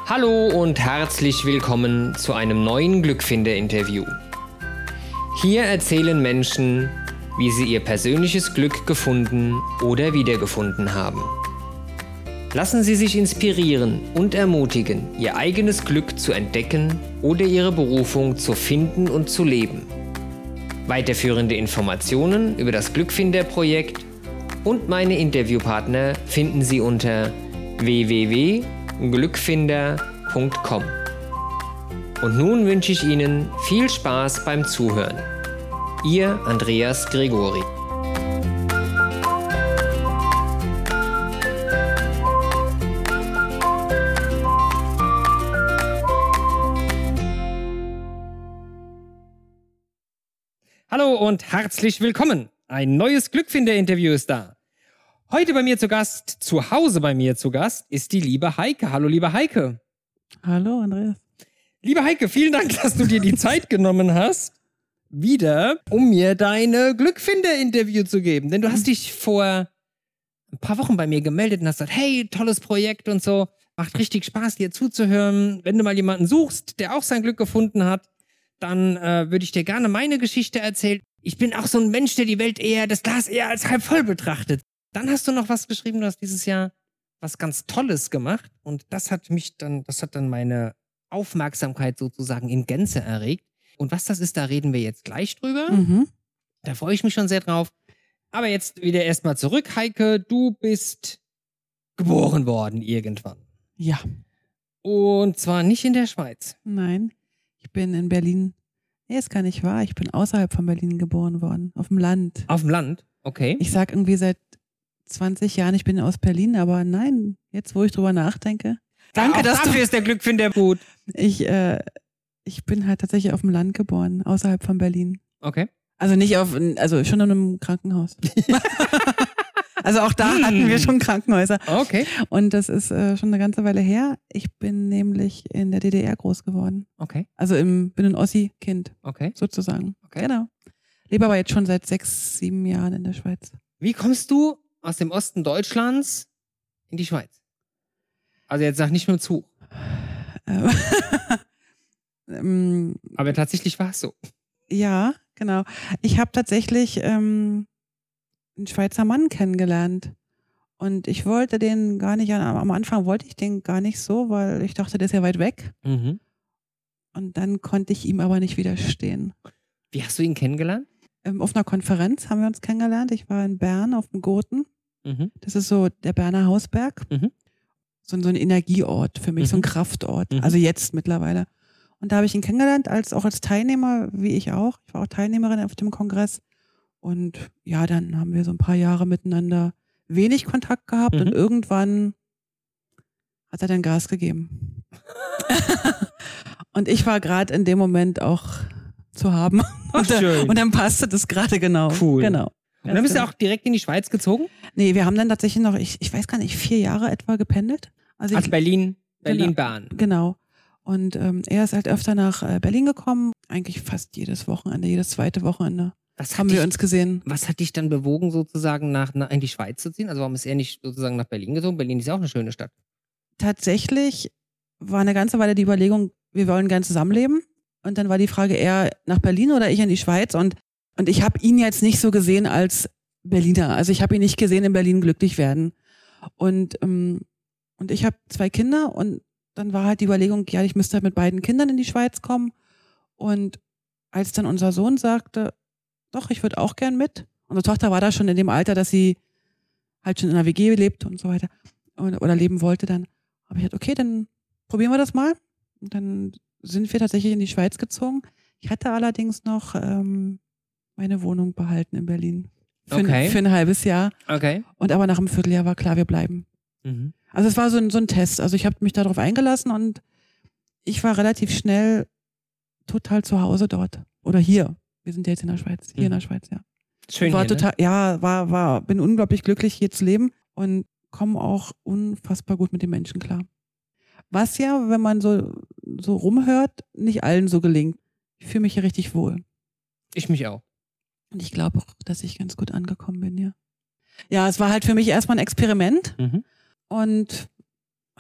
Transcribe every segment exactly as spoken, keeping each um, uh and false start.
Hallo und herzlich willkommen zu einem neuen Glückfinder-Interview. Hier erzählen Menschen, wie sie ihr persönliches Glück gefunden oder wiedergefunden haben. Lassen Sie sich inspirieren und ermutigen, Ihr eigenes Glück zu entdecken oder Ihre Berufung zu finden und zu leben. Weiterführende Informationen über das Glückfinder-Projekt und meine Interviewpartner finden Sie unter w w w punkt glückfinder punkt com. Und nun wünsche ich Ihnen viel Spaß beim Zuhören. Ihr Andreas Gregori. Hallo und herzlich willkommen. Ein neues Glückfinder-Interview ist da. Heute bei mir zu Gast, zu Hause bei mir zu Gast, ist die liebe Heike. Hallo, liebe Heike. Hallo, Andreas. Liebe Heike, vielen Dank, dass du dir die Zeit genommen hast, wieder, um mir deine Glückfinder-Interview zu geben. Denn du hast dich vor ein paar Wochen bei mir gemeldet und hast gesagt, hey, tolles Projekt und so. Macht richtig Spaß, dir zuzuhören. Wenn du mal jemanden suchst, der auch sein Glück gefunden hat, dann äh, würde ich dir gerne meine Geschichte erzählen. Ich bin auch so ein Mensch, der die Welt eher, das Glas eher als halb voll betrachtet. Dann hast du noch was geschrieben, du hast dieses Jahr was ganz Tolles gemacht und das hat mich dann, das hat dann meine Aufmerksamkeit sozusagen in Gänze erregt. Und was das ist, da reden wir jetzt gleich drüber. Mhm. Da freue ich mich schon sehr drauf. Aber jetzt wieder erstmal zurück, Heike, du bist geboren worden irgendwann. Ja. Und zwar nicht in der Schweiz. Nein, ich bin in Berlin. Nee, ist gar nicht wahr. Ich bin außerhalb von Berlin geboren worden, auf dem Land. Auf dem Land? Okay. Ich sag irgendwie seit zwanzig Jahren, ich bin aus Berlin, aber nein, jetzt wo ich drüber nachdenke. Danke, ja, dass dafür du... ist der Glückfinder gut. Ich, äh, ich bin halt tatsächlich auf dem Land geboren, außerhalb von Berlin. Okay. Also nicht auf, also schon in einem Krankenhaus. Also auch da hm. hatten wir schon Krankenhäuser. Okay. Und das ist äh, schon eine ganze Weile her. Ich bin nämlich in der D D R groß geworden. Okay. Also im, bin ein Ossi-Kind, Okay. sozusagen. Okay. Genau. Lebe aber jetzt schon seit sechs, sieben Jahren in der Schweiz. Wie kommst du aus dem Osten Deutschlands in die Schweiz? Also jetzt sag nicht nur zu. ähm, Aber tatsächlich war es so. ja, genau. Ich habe tatsächlich ähm, einen Schweizer Mann kennengelernt. Und ich wollte den gar nicht, am Anfang wollte ich den gar nicht so, weil ich dachte, der ist ja weit weg. Mhm. Und dann konnte ich ihm aber nicht widerstehen. Wie hast du ihn kennengelernt? Ähm, auf einer Konferenz haben wir uns kennengelernt. Ich war in Bern auf dem Gurten. Mhm. Das ist so der Berner Hausberg. Mhm. So, so ein Energieort für mich, Mhm. so ein Kraftort. Mhm. Also jetzt mittlerweile. Und da habe ich ihn kennengelernt, als auch als Teilnehmer, wie ich auch. Ich war auch Teilnehmerin auf dem Kongress. Und ja, dann haben wir so ein paar Jahre miteinander wenig Kontakt gehabt. Mhm. Und irgendwann hat er dann Gas gegeben. Und ich war gerade in dem Moment auch zu haben. Und, Ach, schön. und dann passte das gerade genau. Cool. Genau. Und dann bist du auch direkt in die Schweiz gezogen? Nee, wir haben dann tatsächlich noch, ich, ich weiß gar nicht, vier Jahre etwa gependelt. Also, Also ich, Berlin, Genau. Berlin-Bahn. Genau. Und ähm, er ist halt öfter nach äh, Berlin gekommen. Eigentlich fast jedes Wochenende, jedes zweite Wochenende Was haben hat wir dich, uns gesehen. was hat dich dann bewogen, sozusagen nach, nach in die Schweiz zu ziehen? Also warum ist er nicht sozusagen nach Berlin gezogen? Berlin ist ja auch eine schöne Stadt. Tatsächlich war eine ganze Weile die Überlegung, wir wollen gern zusammenleben. Und dann war die Frage, er nach Berlin oder ich in die Schweiz. Und, und ich habe ihn jetzt nicht so gesehen als Berliner. Also ich habe ihn nicht gesehen, in Berlin glücklich werden. Und, ähm, und ich habe zwei Kinder und dann war halt die Überlegung, ja, ich müsste halt mit beiden Kindern in die Schweiz kommen. Und als dann unser Sohn sagte, doch, ich würde auch gern mit. Unsere Tochter war da schon in dem Alter, dass sie halt schon in einer W G lebt und so weiter oder, oder leben wollte, dann habe ich gesagt, okay, dann probieren wir das mal. Und dann sind wir tatsächlich in die Schweiz gezogen. Ich hatte allerdings noch ähm, meine Wohnung behalten in Berlin. Für, Okay. ein, für ein halbes Jahr. Okay. Und aber nach einem Vierteljahr war klar, wir bleiben. Mhm. Also es war so ein, so ein Test. Also ich habe mich darauf eingelassen und ich war relativ schnell total zu Hause dort. Oder hier. Wir sind ja jetzt in der Schweiz. Hier Mhm. in der Schweiz, ja. Schön war hier, total, ne? ja, war, war, bin unglaublich glücklich, hier zu leben und komme auch unfassbar gut mit den Menschen klar. Was ja, wenn man so, so rumhört, nicht allen so gelingt. Ich fühle mich hier richtig wohl. Ich mich auch. Und ich glaube auch, dass ich ganz gut angekommen bin, ja. Ja, es war halt für mich erstmal ein Experiment. Mhm. Und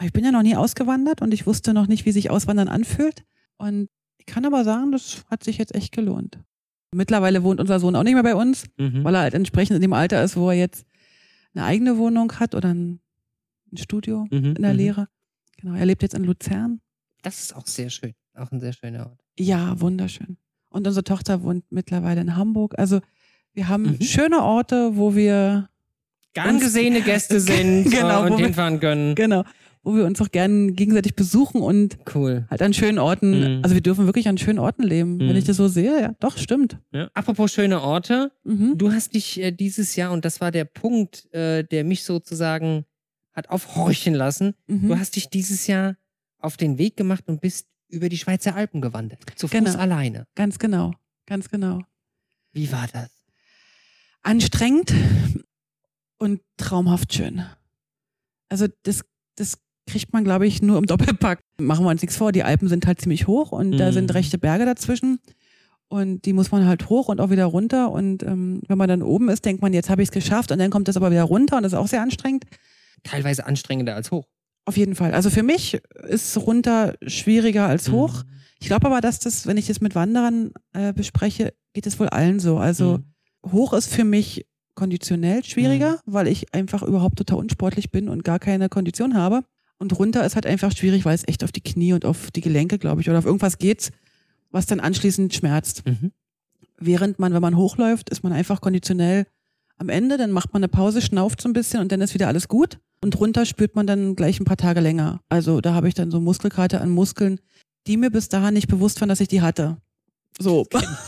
Ich bin ja noch nie ausgewandert und ich wusste noch nicht, wie sich Auswandern anfühlt. Und ich kann aber sagen, das hat sich jetzt echt gelohnt. Mittlerweile wohnt unser Sohn auch nicht mehr bei uns, mhm. weil er halt entsprechend in dem Alter ist, wo er jetzt eine eigene Wohnung hat oder ein, ein Studio mhm. in der mhm. Lehre. Genau, er lebt jetzt in Luzern. Das ist auch sehr schön, auch ein sehr schöner Ort. Ja, wunderschön. Und unsere Tochter wohnt mittlerweile in Hamburg. Also wir haben mhm. schöne Orte, wo wir gern gesehene Gäste sind genau, und hinfahren können. Genau, wo wir uns auch gerne gegenseitig besuchen und cool. halt an schönen Orten, mhm. also wir dürfen wirklich an schönen Orten leben. Mhm. Wenn ich das so sehe, ja, doch, stimmt. Ja. Apropos schöne Orte, mhm. du hast dich äh, dieses Jahr, und das war der Punkt, äh, der mich sozusagen hat aufhorchen lassen, mhm. du hast dich dieses Jahr auf den Weg gemacht und bist über die Schweizer Alpen gewandert. Zu Fuß genau. alleine. Ganz genau, ganz genau. Wie war das? Anstrengend und traumhaft schön. Also das, das kriegt man, glaube ich, nur im Doppelpack. Machen wir uns nichts vor, die Alpen sind halt ziemlich hoch und mhm. da sind rechte Berge dazwischen und die muss man halt hoch und auch wieder runter und ähm, wenn man dann oben ist, denkt man, jetzt habe ich es geschafft und dann kommt das aber wieder runter und das ist auch sehr anstrengend. Teilweise anstrengender als hoch. Auf jeden Fall. Also für mich ist runter schwieriger als hoch. Mhm. Ich glaube aber, dass das, wenn ich das mit Wanderern äh, bespreche, geht es wohl allen so. Also mhm. hoch ist für mich konditionell schwieriger, mhm. weil ich einfach überhaupt total unsportlich bin und gar keine Kondition habe. Und runter ist halt einfach schwierig, weil es echt auf die Knie und auf die Gelenke, glaube ich, oder auf irgendwas geht, was dann anschließend schmerzt. Mhm. Während man, wenn man hochläuft, ist man einfach konditionell am Ende, dann macht man eine Pause, schnauft so ein bisschen und dann ist wieder alles gut. Und runter spürt man dann gleich ein paar Tage länger. Also da habe ich dann so Muskelkater an Muskeln, die mir bis dahin nicht bewusst waren, dass ich die hatte. So.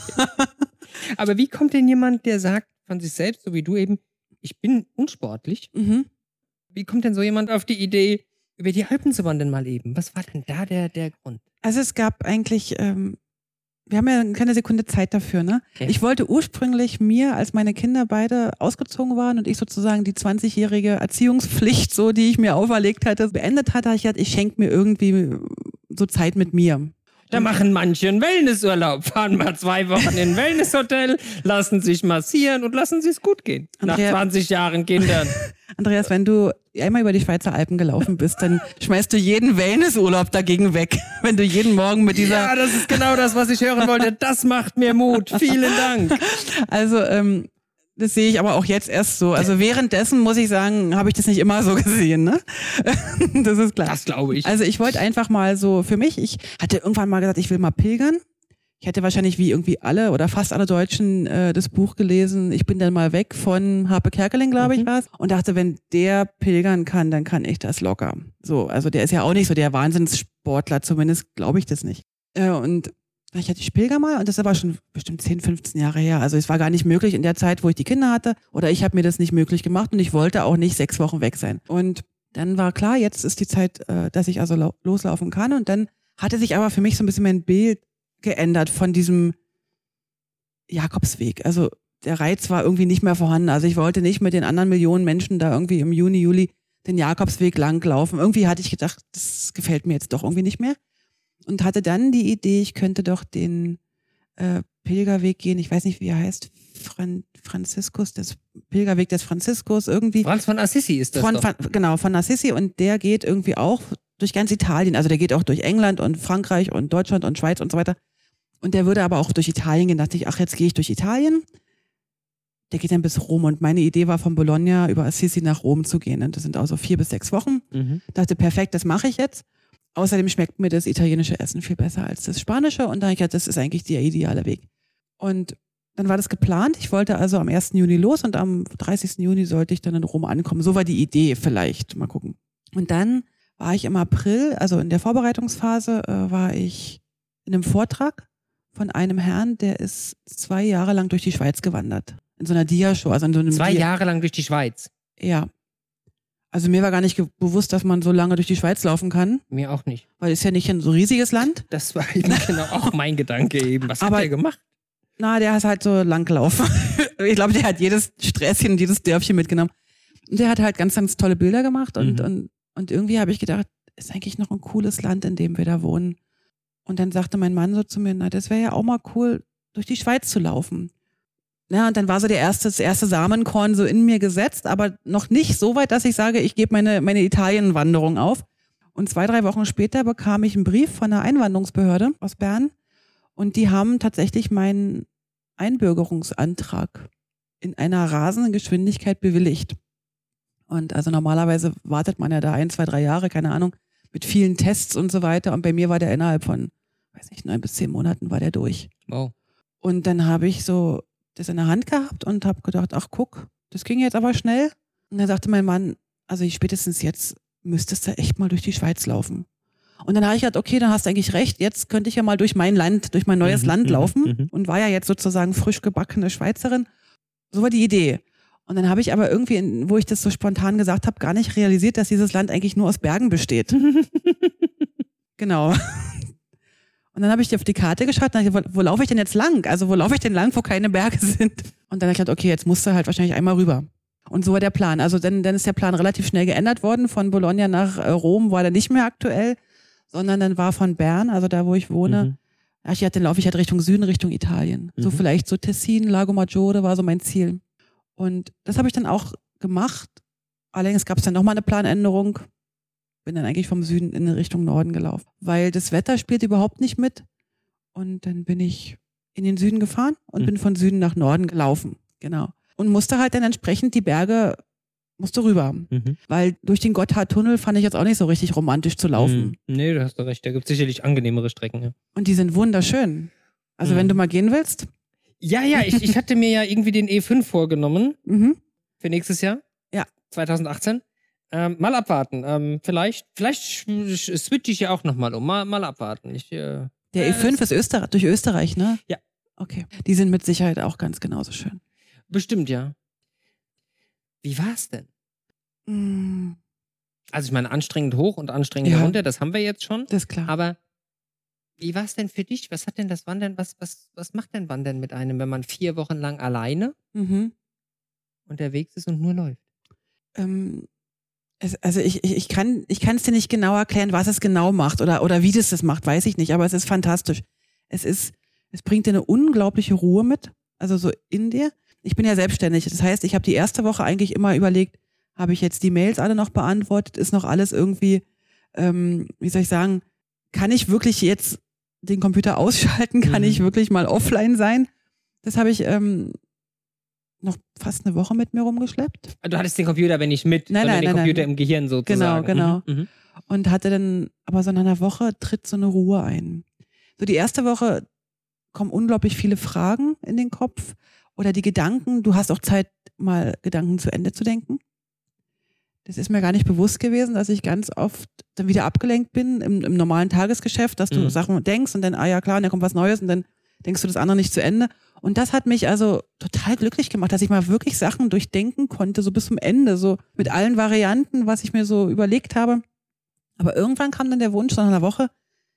Aber wie kommt denn jemand, der sagt von sich selbst, so wie du eben, ich bin unsportlich? Mhm. Wie kommt denn so jemand auf die Idee, über die Alpen zu wandern mal eben? Was war denn da der, der Grund? Also es gab eigentlich, ähm, wir haben ja keine Sekunde Zeit dafür, ne? Okay. Ich wollte ursprünglich mir, als meine Kinder beide ausgezogen waren und ich sozusagen die zwanzigjährige Erziehungspflicht, so die ich mir auferlegt hatte, beendet hatte, habe ich gedacht, ich schenke mir irgendwie so Zeit mit mir. Da machen manche einen Wellnessurlaub, fahren mal zwei Wochen in ein Wellnesshotel, lassen sich massieren und lassen sich es gut gehen. Andrea, nach zwanzig Jahren Kindern. Andreas, wenn du einmal über die Schweizer Alpen gelaufen bist, dann schmeißt du jeden Wellnessurlaub dagegen weg. Wenn du jeden Morgen mit dieser... Ja, das ist genau das, was ich hören wollte. Das macht mir Mut. Vielen Dank. Also, ähm, das sehe ich aber auch jetzt erst so. Also währenddessen, muss ich sagen, habe ich das nicht immer so gesehen, ne? Das ist klar. Das glaube ich. Also ich wollte einfach mal so für mich, ich hatte irgendwann mal gesagt, ich will mal pilgern. Ich hätte wahrscheinlich wie irgendwie alle oder fast alle Deutschen äh, das Buch gelesen, Ich bin dann mal weg von Harpe Kerkeling, glaube ich, mhm. was. Und dachte, wenn der pilgern kann, dann kann ich das locker. So, also der ist ja auch nicht so der Wahnsinnssportler, zumindest glaube ich das nicht. Äh, und ich hatte, ich pilger mal und das ist aber schon bestimmt zehn, fünfzehn Jahre her. Also es war gar nicht möglich in der Zeit, wo ich die Kinder hatte oder ich habe mir das nicht möglich gemacht und ich wollte auch nicht sechs Wochen weg sein. Und dann war klar, jetzt ist die Zeit, dass ich also loslaufen kann und dann hatte sich aber für mich so ein bisschen mein Bild geändert von diesem Jakobsweg. Also der Reiz war irgendwie nicht mehr vorhanden. Also ich wollte nicht mit den anderen Millionen Menschen da irgendwie im Juni, Juli den Jakobsweg langlaufen. Irgendwie hatte ich gedacht, das gefällt mir jetzt doch irgendwie nicht mehr. Und hatte dann die Idee, ich könnte doch den äh, Pilgerweg gehen, ich weiß nicht, wie er heißt, Fran- Franziskus, das Pilgerweg des Franziskus irgendwie. Franz von Assisi ist das von, doch. Von, genau, von Assisi und der geht irgendwie auch durch ganz Italien, also der geht auch durch England und Frankreich und Deutschland und Schweiz und so weiter. Und der würde aber auch durch Italien gehen, da dachte ich, ach, jetzt gehe ich durch Italien. Der geht dann bis Rom und meine Idee war von Bologna über Assisi nach Rom zu gehen und das sind auch so vier bis sechs Wochen. Mhm. Dachte, perfekt, das mache ich jetzt. Außerdem schmeckt mir das italienische Essen viel besser als das spanische und da habe ich gedacht, das ist eigentlich der ideale Weg. Und dann war das geplant. Ich wollte also am ersten Juni los und am dreißigsten Juni sollte ich dann in Rom ankommen. So war die Idee vielleicht. Mal gucken. Und dann war ich im April, also in der Vorbereitungsphase, äh, war ich in einem Vortrag von einem Herrn, der ist zwei Jahre lang durch die Schweiz gewandert. In so einer Dia-Show. Also in so einem zwei Dia- Jahre lang durch die Schweiz? Ja. Also mir war gar nicht ge- bewusst, dass man so lange durch die Schweiz laufen kann. Mir auch nicht. Weil es ist ja nicht ein so riesiges Land. Das war eben genau auch mein Gedanke eben. Was Aber, hat der gemacht? Na, der ist halt so lang gelaufen. Ich glaube, der hat jedes Sträßchen, jedes Dörfchen mitgenommen. Und der hat halt ganz, ganz tolle Bilder gemacht. Und, mhm. und, und irgendwie habe ich gedacht, ist eigentlich noch ein cooles Land, in dem wir da wohnen. Und dann sagte mein Mann so zu mir, na, das wäre ja auch mal cool, durch die Schweiz zu laufen. Ja, und dann war so der erste, das erste Samenkorn so in mir gesetzt, aber noch nicht so weit, dass ich sage, ich gebe meine, meine Italien-Wanderung auf. Und zwei, drei Wochen später bekam ich einen Brief von einer Einwanderungsbehörde aus Bern und die haben tatsächlich meinen Einbürgerungsantrag in einer rasenden Geschwindigkeit bewilligt. Und also normalerweise wartet man ja da ein, zwei, drei Jahre, keine Ahnung, mit vielen Tests und so weiter. Und bei mir war der innerhalb von, weiß nicht, neun bis zehn Monaten war der durch. Wow. Und dann habe ich so das in der Hand gehabt und habe gedacht, ach guck, das ging jetzt aber schnell. Und dann sagte mein Mann, also ich spätestens jetzt müsstest du echt mal durch die Schweiz laufen. Und dann habe ich gedacht, okay, dann hast du eigentlich recht, jetzt könnte ich ja mal durch mein Land, durch mein neues Mhm, Land mhm, laufen mhm. und war ja jetzt sozusagen frisch gebackene Schweizerin. So war die Idee. Und dann habe ich aber irgendwie, in, wo ich das so spontan gesagt habe, gar nicht realisiert, dass dieses Land eigentlich nur aus Bergen besteht. Genau. Und dann habe ich dir auf die Karte geschaut und dachte, wo, wo laufe ich denn jetzt lang? Also wo laufe ich denn lang, wo keine Berge sind? Und dann habe ich gedacht, okay, jetzt musst du halt wahrscheinlich einmal rüber. Und so war der Plan. Also dann, dann ist der Plan relativ schnell geändert worden. Von Bologna nach äh, Rom war der nicht mehr aktuell, sondern dann war von Bern, also da, wo ich wohne, Mhm. ach, ich hatte, dann laufe ich halt Richtung Süden, Richtung Italien. So Mhm. vielleicht so Tessin, Lago Maggiore war so mein Ziel. Und das habe ich dann auch gemacht. Allerdings gab es dann nochmal eine Planänderung. Bin dann eigentlich vom Süden in Richtung Norden gelaufen. Weil das Wetter spielt überhaupt nicht mit. Und dann bin ich in den Süden gefahren und Mhm. bin von Süden nach Norden gelaufen. Genau. Und musste halt dann entsprechend die Berge, musste rüber. Mhm. Weil durch den Gotthardtunnel fand ich jetzt auch nicht so richtig romantisch zu laufen. Mhm. Nee, du hast doch recht. Da gibt es sicherlich angenehmere Strecken. Ja, Und die sind wunderschön. Also Mhm. wenn du mal gehen willst. ja, ja ich, ich hatte mir ja irgendwie den E fünf vorgenommen Mhm. für nächstes Jahr. Ja. zwanzig achtzehn. Ähm, mal abwarten. Ähm, vielleicht vielleicht sch- switche ich ja auch nochmal um. Mal, mal abwarten. Ich, äh, Der äh, E fünf ist Öster- durch Österreich, ne? Ja. Okay. Die sind mit Sicherheit auch ganz genauso schön. Bestimmt, ja. Wie war's denn? Mm, Also ich meine, anstrengend hoch und anstrengend Ja. runter, das haben wir jetzt schon. das ist klar. Aber wie war's denn für dich? Was hat denn das Wandern, was, was, was macht denn Wandern mit einem, wenn man vier Wochen lang alleine Mhm. unterwegs ist und nur läuft? Ähm, es, also ich, ich, ich kann ich kann es dir nicht genau erklären, was es genau macht oder, oder wie das das macht, weiß ich nicht, aber es ist fantastisch. Es ist, es bringt dir eine unglaubliche Ruhe mit, also so in dir. Ich bin ja selbstständig, das heißt, ich habe die erste Woche eigentlich immer überlegt, habe ich jetzt die Mails alle noch beantwortet, ist noch alles irgendwie, ähm, wie soll ich sagen, kann ich wirklich jetzt den Computer ausschalten, kann Mhm. ich wirklich mal offline sein? Das habe ich ähm, noch fast eine Woche mit mir rumgeschleppt. Du hattest den Computer aber nicht mit, Nein, sondern nein, den nein, Computer nein. im Gehirn sozusagen. Genau, Mhm. Mhm. Und hatte dann, aber so nach einer Woche tritt so eine Ruhe ein. So die erste Woche kommen unglaublich viele Fragen in den Kopf oder die Gedanken. Du hast auch Zeit, mal Gedanken zu Ende zu denken. Das ist mir gar nicht bewusst gewesen, dass ich ganz oft dann wieder abgelenkt bin im, im normalen Tagesgeschäft, dass du Mhm. Sachen denkst und dann, ah ja klar, und dann kommt was Neues und dann denkst du das andere nicht zu Ende. Und das hat mich also total glücklich gemacht, dass ich mal wirklich Sachen durchdenken konnte, so bis zum Ende, so mit allen Varianten, was ich mir so überlegt habe. Aber irgendwann kam dann der Wunsch nach einer Woche,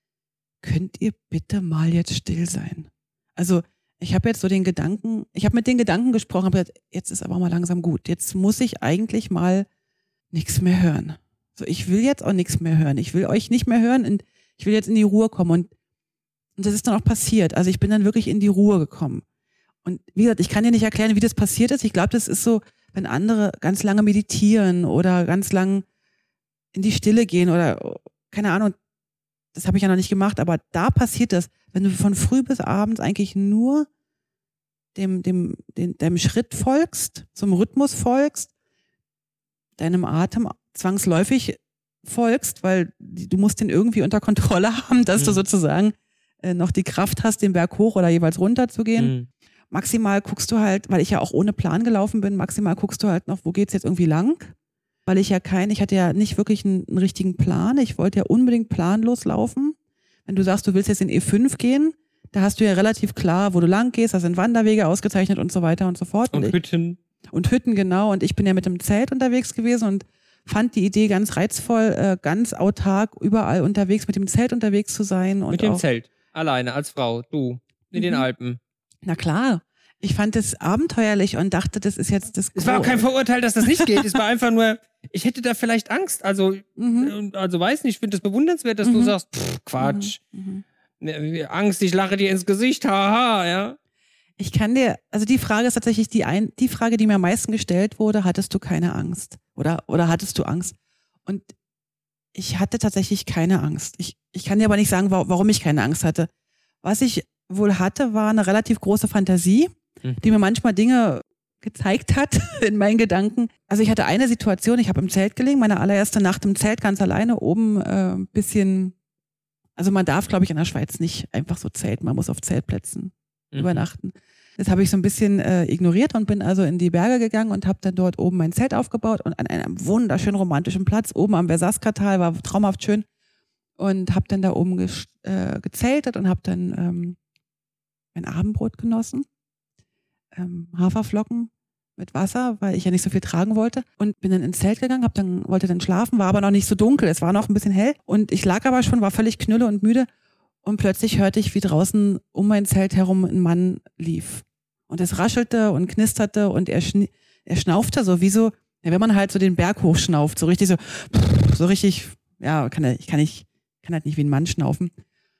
könnt ihr bitte mal jetzt still sein? Also ich habe jetzt so den Gedanken, ich habe mit den Gedanken gesprochen, habe gesagt, jetzt ist aber mal langsam gut. Jetzt muss ich eigentlich mal nichts mehr hören. So, ich will jetzt auch nichts mehr hören. Ich will euch nicht mehr hören und ich will jetzt in die Ruhe kommen. Und, und das ist dann auch passiert. Also ich bin dann wirklich in die Ruhe gekommen. Und wie gesagt, ich kann dir nicht erklären, wie das passiert ist. Ich glaube, das ist so, wenn andere ganz lange meditieren oder ganz lang in die Stille gehen oder keine Ahnung, das habe ich ja noch nicht gemacht, aber da passiert das, wenn du von früh bis abends eigentlich nur dem, dem, dem, deinem Schritt folgst, zum Rhythmus folgst, deinem Atem zwangsläufig folgst, weil du musst den irgendwie unter Kontrolle haben, dass Mhm. du sozusagen äh, noch die Kraft hast, den Berg hoch oder jeweils runter zu gehen. Mhm. Maximal guckst du halt, weil ich ja auch ohne Plan gelaufen bin, maximal guckst du halt noch, wo geht's jetzt irgendwie lang? Weil ich ja kein, ich hatte ja nicht wirklich einen, einen richtigen Plan. Ich wollte ja unbedingt planlos laufen. Wenn du sagst, du willst jetzt in E fünf gehen, da hast du ja relativ klar, wo du lang gehst, da sind Wanderwege ausgezeichnet und so weiter und so fort. Und ich, Hütten. und Hütten, genau. Und ich bin ja mit dem Zelt unterwegs gewesen und fand die Idee ganz reizvoll, äh, ganz autark überall unterwegs, mit dem Zelt unterwegs zu sein. Und Mit dem auch, Zelt. Alleine, als Frau. Du. In den Mhm. Alpen. Na klar. Ich fand es abenteuerlich und dachte, das ist jetzt das. Es war auch kein Verurteil, dass das nicht geht. Es war einfach nur, ich hätte da vielleicht Angst. Also, Mhm. äh, also weiß nicht, ich finde das bewundernswert, dass Mhm. du sagst, pff, Quatsch. Mhm. Ne, Angst, ich lache dir ins Gesicht, haha, ja. Ich kann dir, also die Frage ist tatsächlich die ein, die Frage, die mir am meisten gestellt wurde, hattest du keine Angst? Oder, oder hattest du Angst? Und Ich hatte tatsächlich keine Angst. Ich, ich kann dir aber nicht sagen, warum ich keine Angst hatte. Was ich wohl hatte, war eine relativ große Fantasie, mhm. die mir manchmal Dinge gezeigt hat in meinen Gedanken. Also ich hatte eine Situation, ich habe im Zelt gelegen, meine allererste Nacht im Zelt, ganz alleine, oben äh, ein bisschen, also man darf, glaube ich, in der Schweiz nicht einfach so zelten, man muss auf Zeltplätzen mhm. übernachten. Das habe ich so ein bisschen äh, ignoriert und bin also in die Berge gegangen und habe dann dort oben mein Zelt aufgebaut und an einem wunderschönen romantischen Platz, oben am Bersaska-Tal, war traumhaft schön und habe dann da oben ge- äh, gezeltet und habe dann ähm, mein Abendbrot genossen, ähm, Haferflocken mit Wasser, weil ich ja nicht so viel tragen wollte und bin dann ins Zelt gegangen, hab dann, wollte dann schlafen, war aber noch nicht so dunkel, es war noch ein bisschen hell und ich lag aber schon, war völlig knülle und müde und plötzlich hörte ich, wie draußen um mein Zelt herum ein Mann lief. Und es raschelte und knisterte und er, schn- er schnaufte so, wie so, ja, wenn man halt so den Berg hochschnauft, so richtig so, so richtig, ja, kann ich kann nicht, kann halt nicht wie ein Mann schnaufen.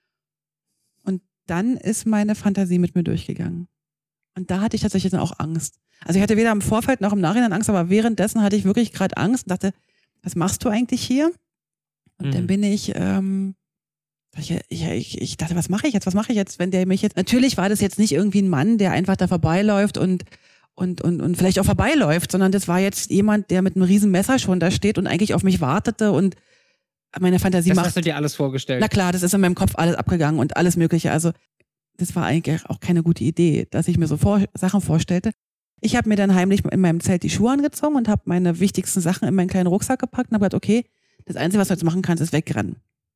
Und dann ist meine Fantasie mit mir durchgegangen. Und da hatte ich tatsächlich dann auch Angst. Also ich hatte weder im Vorfeld noch im Nachhinein Angst, aber währenddessen hatte ich wirklich gerade Angst und dachte, was machst du eigentlich hier? Und mhm. dann bin ich, ähm, Ich, ich, ich dachte, was mache ich jetzt? Was mache ich jetzt, wenn der mich jetzt... Natürlich war das jetzt nicht irgendwie ein Mann, der einfach da vorbeiläuft und, und, und, und vielleicht auch vorbeiläuft, sondern das war jetzt jemand, der mit einem riesen Messer schon da steht und eigentlich auf mich wartete und meine Fantasie das macht... Das hast du dir alles vorgestellt? Na klar, das ist in meinem Kopf alles abgegangen und alles Mögliche. Also das war eigentlich auch keine gute Idee, dass ich mir so vor, Sachen vorstellte. Ich habe mir dann heimlich in meinem Zelt die Schuhe angezogen und habe meine wichtigsten Sachen in meinen kleinen Rucksack gepackt und habe gesagt, okay, das Einzige, was du jetzt machen kannst, ist wegrennen.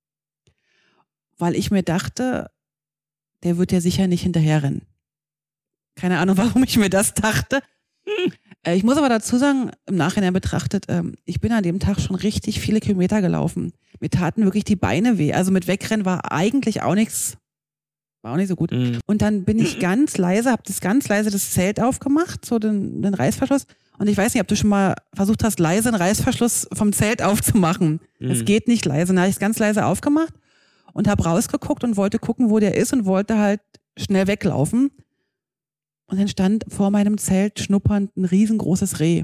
Weil ich mir dachte, der wird ja sicher nicht hinterherrennen. Keine Ahnung, warum ich mir das dachte. Hm. Ich muss aber dazu sagen, im Nachhinein betrachtet, ich bin an dem Tag schon richtig viele Kilometer gelaufen. Mir taten wirklich die Beine weh. Also mit Wegrennen war eigentlich auch nichts, war auch nicht so gut. Mhm. Und dann bin ich ganz leise, habe das ganz leise das Zelt aufgemacht, so den, den Reißverschluss. Und ich weiß nicht, ob du schon mal versucht hast, leise einen Reißverschluss vom Zelt aufzumachen. Es mhm. geht nicht leise. Dann habe ich es ganz leise aufgemacht und habe rausgeguckt und wollte gucken, wo der ist und wollte halt schnell weglaufen. Und dann stand vor meinem Zelt schnuppernd ein riesengroßes Reh.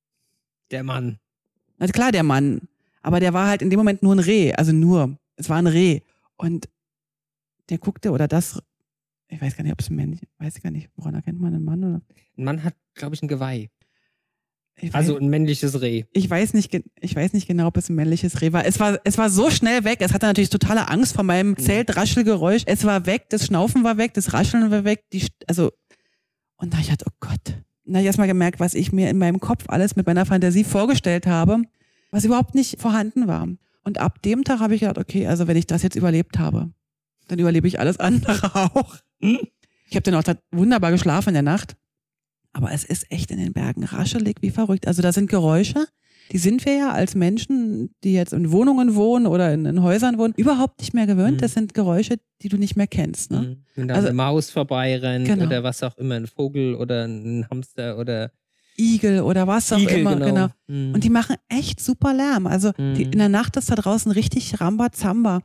Der Mann. Also klar, der Mann. Aber der war halt in dem Moment nur ein Reh. Also nur. Es war ein Reh. Und der guckte, oder das, ich weiß gar nicht, ob es ein Männchen, weiß ich gar nicht, woran erkennt man einen Mann? Oder? Ein Mann hat, glaube ich, ein Geweih. Ich also weiß, ein männliches Reh. Ich weiß nicht, ich weiß nicht genau, ob es ein männliches Reh war. Es war, es war so schnell weg. Es hatte natürlich totale Angst vor meinem Zeltraschelgeräusch. Es war weg, das Schnaufen war weg, das Rascheln war weg. Die, also, und da ich dachte, oh Gott. Dann habe ich erstmal gemerkt, was ich mir in meinem Kopf alles mit meiner Fantasie vorgestellt habe, was überhaupt nicht vorhanden war. Und ab dem Tag habe ich gedacht, okay, also wenn ich das jetzt überlebt habe, dann überlebe ich alles andere auch. Ich habe dann auch wunderbar geschlafen in der Nacht. Aber es ist echt in den Bergen raschelig wie verrückt. Also da sind Geräusche, die sind wir ja als Menschen, die jetzt in Wohnungen wohnen oder in, in Häusern wohnen, überhaupt nicht mehr gewöhnt. Mhm. Das sind Geräusche, die du nicht mehr kennst. Ne? Mhm. Wenn da also, eine Maus vorbeirennt genau. oder was auch immer, ein Vogel oder ein Hamster oder Igel oder was auch Igel, immer. Genau. genau. Mhm. Und die machen echt super Lärm. Also mhm. die, in der Nacht ist da draußen richtig Rambazamba.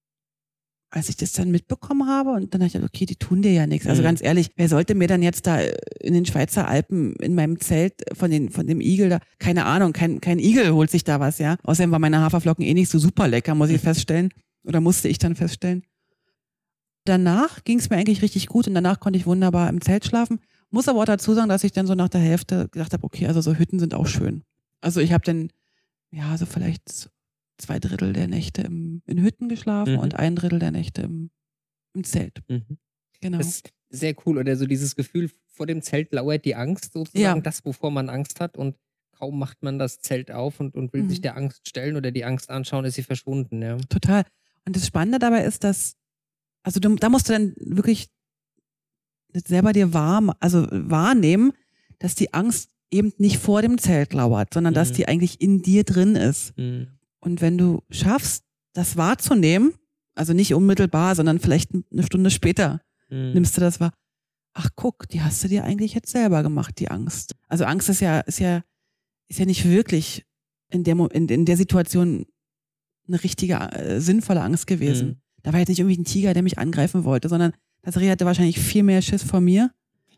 Als ich das dann mitbekommen habe und dann dachte ich, okay, die tun dir ja nichts. Also mhm. ganz ehrlich, wer sollte mir dann jetzt da in den Schweizer Alpen in meinem Zelt von den von dem Igel da, keine Ahnung, kein kein Igel holt sich da was, ja. Außerdem war meine Haferflocken eh nicht so super lecker, muss ich feststellen. Oder musste ich dann feststellen. Danach ging es mir eigentlich richtig gut und danach konnte ich wunderbar im Zelt schlafen. Muss aber auch dazu sagen, dass ich dann so nach der Hälfte gedacht habe, okay, also so Hütten sind auch schön. Also ich habe dann, ja, so vielleicht zwei Drittel der Nächte im, in Hütten geschlafen mhm. und ein Drittel der Nächte im, im Zelt. Mhm. Genau. Das ist sehr cool. Oder so dieses Gefühl, vor dem Zelt lauert die Angst sozusagen, ja. das, wovor man Angst hat und kaum macht man das Zelt auf und, und will mhm. sich der Angst stellen oder die Angst anschauen, ist sie verschwunden. Ja. Total. Und das Spannende dabei ist, dass, also du, da musst du dann wirklich selber dir wahr, also wahrnehmen, dass die Angst eben nicht vor dem Zelt lauert, sondern mhm. dass die eigentlich in dir drin ist. Mhm. Und wenn du schaffst, das wahrzunehmen, also nicht unmittelbar, sondern vielleicht eine Stunde später, mhm. nimmst du das wahr. Ach guck, die hast du dir eigentlich jetzt selber gemacht, die Angst. Also Angst ist ja, ist ja, ist ja nicht wirklich in der, in, in der Situation eine richtige, äh, sinnvolle Angst gewesen. Mhm. Da war jetzt nicht irgendwie ein Tiger, der mich angreifen wollte, sondern das Reh hatte wahrscheinlich viel mehr Schiss vor mir.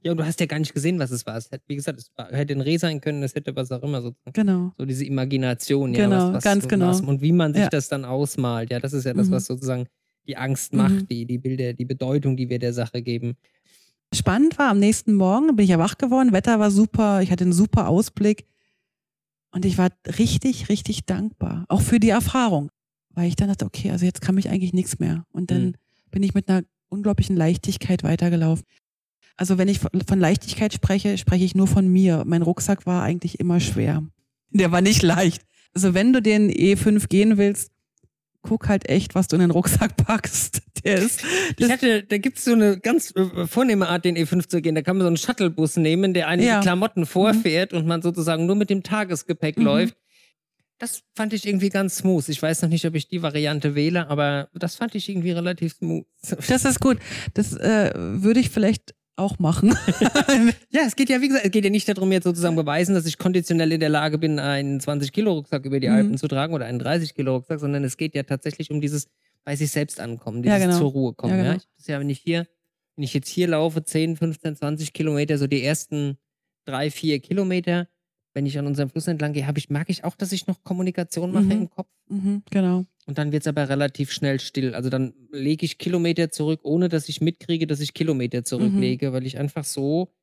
Ja, und du hast ja gar nicht gesehen, was es war. Es hätte, wie gesagt, es war, hätte ein Reh sein können, es hätte was auch immer so. Genau. So diese Imagination, ja, Genau, was, was, ganz was, genau. und wie man sich Ja. das dann ausmalt. Ja, das ist ja das, Mhm. was sozusagen die Angst macht, Mhm. die, die Bilder, die Bedeutung, die wir der Sache geben. Spannend war, am nächsten Morgen bin ich ja wach geworden, Wetter war super, ich hatte einen super Ausblick und ich war richtig, richtig dankbar, auch für die Erfahrung, weil ich dann dachte, okay, also jetzt kann mich eigentlich nichts mehr und dann Mhm. bin ich mit einer unglaublichen Leichtigkeit weitergelaufen. Also wenn ich von Leichtigkeit spreche, spreche ich nur von mir. Mein Rucksack war eigentlich immer schwer. Der war nicht leicht. Also wenn du den E fünf gehen willst, guck halt echt, was du in den Rucksack packst. Der ist, Ich hatte, da gibt es so eine ganz äh, vornehme Art, den E fünf zu gehen. Da kann man so einen Shuttlebus nehmen, der einige Ja. Klamotten vorfährt mhm. und man sozusagen nur mit dem Tagesgepäck Mhm. läuft. Das fand ich irgendwie ganz smooth. Ich weiß noch nicht, ob ich die Variante wähle, aber das fand ich irgendwie relativ smooth. Das ist gut. Das äh, würde ich vielleicht auch machen. Ja, es geht ja, wie gesagt, es geht ja nicht darum, jetzt sozusagen beweisen, dass ich konditionell in der Lage bin, einen zwanzig Kilo Rucksack über die Mhm. Alpen zu tragen oder einen dreißig Kilo Rucksack, sondern es geht ja tatsächlich um dieses bei sich selbst ankommen, dieses Ja, genau. zur Ruhe kommen. Ja, genau. Ja, ich, das ist ja, wenn ich hier, wenn ich jetzt hier laufe, zehn, fünfzehn, zwanzig Kilometer, so die ersten drei, vier Kilometer, wenn ich an unserem Fluss entlang gehe, habe ich, merke ich auch, dass ich noch Kommunikation mache Mhm. im Kopf. Mhm, genau. Und dann wird es aber relativ schnell still. Also dann lege ich Kilometer zurück, ohne dass ich mitkriege, dass ich Kilometer zurücklege, mhm. weil ich einfach so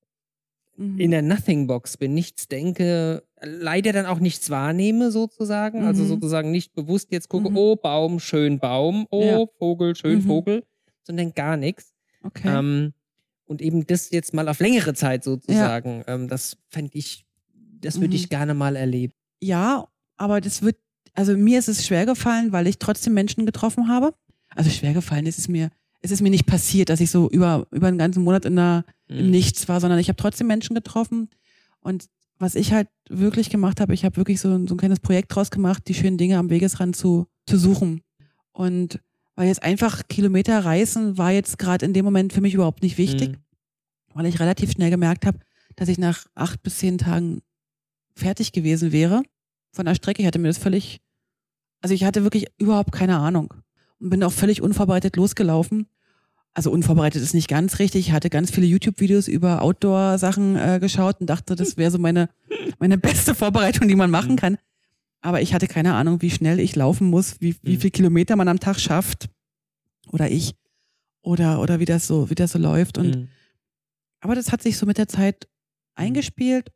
mhm. in der Nothing-Box bin, nichts denke, leider dann auch nichts wahrnehme sozusagen. Mhm. Also sozusagen nicht bewusst jetzt gucke, mhm. oh Baum, schön Baum, oh ja. Vogel, schön mhm. Vogel, sondern gar nichts. Okay. Ähm, und eben das jetzt mal auf längere Zeit sozusagen, ja. ähm, das fände ich, das würde mhm. ich gerne mal erleben. Ja, aber das wird, also mir ist es schwer gefallen, weil ich trotzdem Menschen getroffen habe. Also schwer gefallen ist es mir, es ist mir nicht passiert, dass ich so über, über einen ganzen Monat in der, mhm. im Nichts war, sondern ich habe trotzdem Menschen getroffen. Und was ich halt wirklich gemacht habe, ich habe wirklich so, so ein kleines Projekt draus gemacht, die schönen Dinge am Wegesrand zu, zu suchen. Und weil jetzt einfach Kilometer reißen war jetzt gerade in dem Moment für mich überhaupt nicht wichtig, mhm. weil ich relativ schnell gemerkt habe, dass ich nach acht bis zehn Tagen fertig gewesen wäre von der Strecke. Ich hatte mir das völlig, also ich hatte wirklich überhaupt keine Ahnung und bin auch völlig unvorbereitet losgelaufen. Also unvorbereitet ist nicht ganz richtig. Ich hatte ganz viele YouTube-Videos über Outdoor-Sachen äh, geschaut und dachte, das wäre so meine, meine beste Vorbereitung, die man machen kann. Aber ich hatte keine Ahnung, wie schnell ich laufen muss, wie, wie viel Kilometer man am Tag schafft. Oder ich. Oder, oder wie das so, wie das so läuft. Und, mhm. aber das hat sich so mit der Zeit eingespielt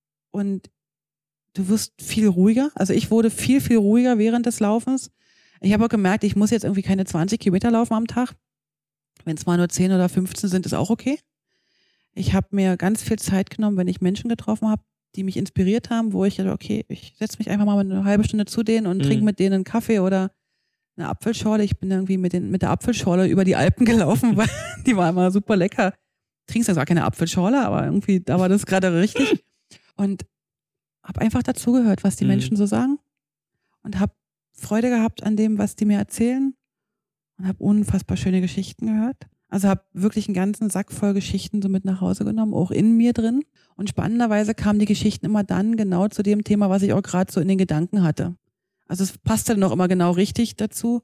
und du wirst viel ruhiger. Also ich wurde viel, viel ruhiger während des Laufens. Ich habe auch gemerkt, ich muss jetzt irgendwie keine zwanzig Kilometer laufen am Tag. Wenn es mal nur zehn oder fünfzehn sind, ist auch okay. Ich habe mir ganz viel Zeit genommen, wenn ich Menschen getroffen habe, die mich inspiriert haben, wo ich dachte, okay, ich setze mich einfach mal eine halbe Stunde zu denen und mhm. trinke mit denen einen Kaffee oder eine Apfelschorle. Ich bin irgendwie mit, den, mit der Apfelschorle über die Alpen gelaufen, weil die war immer super lecker. Trinkst ja zwar keine Apfelschorle, aber irgendwie, da war das gerade richtig. Und habe einfach dazugehört, was die mhm. Menschen so sagen und habe Freude gehabt an dem, was die mir erzählen und habe unfassbar schöne Geschichten gehört. Also habe wirklich einen ganzen Sack voll Geschichten so mit nach Hause genommen, auch in mir drin. Und spannenderweise kamen die Geschichten immer dann genau zu dem Thema, was ich auch gerade so in den Gedanken hatte. Also es passte dann auch immer genau richtig dazu.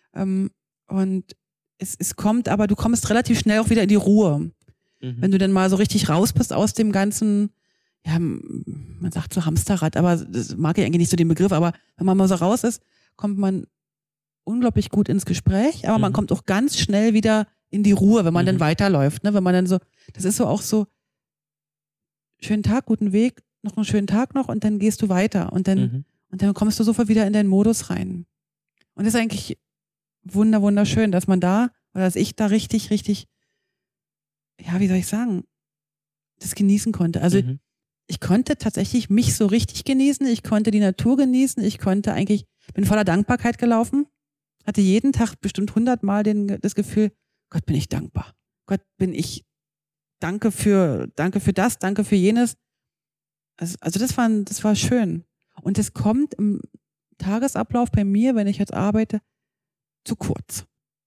Und es, es kommt, aber du kommst relativ schnell auch wieder in die Ruhe. Mhm. Wenn du dann mal so richtig raus bist aus dem ganzen, ja, man sagt so Hamsterrad, aber das mag ich eigentlich nicht so den Begriff, aber wenn man mal so raus ist, kommt man unglaublich gut ins Gespräch, aber mhm. man kommt auch ganz schnell wieder in die Ruhe, wenn man mhm. dann weiterläuft, ne? Wenn man dann so, das ist so auch so, schönen Tag, guten Weg, noch einen schönen Tag noch und dann gehst du weiter und dann, mhm. und dann kommst du sofort wieder in deinen Modus rein. Und das ist eigentlich wunder, wunderschön, dass man da, oder dass ich da richtig, richtig, ja, wie soll ich sagen, das genießen konnte. Also mhm. ich konnte tatsächlich mich so richtig genießen, ich konnte die Natur genießen, ich konnte eigentlich, bin voller Dankbarkeit gelaufen, hatte jeden Tag bestimmt hundertmal den, das Gefühl, Gott, bin ich dankbar. Gott, bin ich, danke für, danke für das, danke für jenes. Also, also das war, das war schön. Und es kommt im Tagesablauf bei mir, wenn ich jetzt arbeite, zu kurz.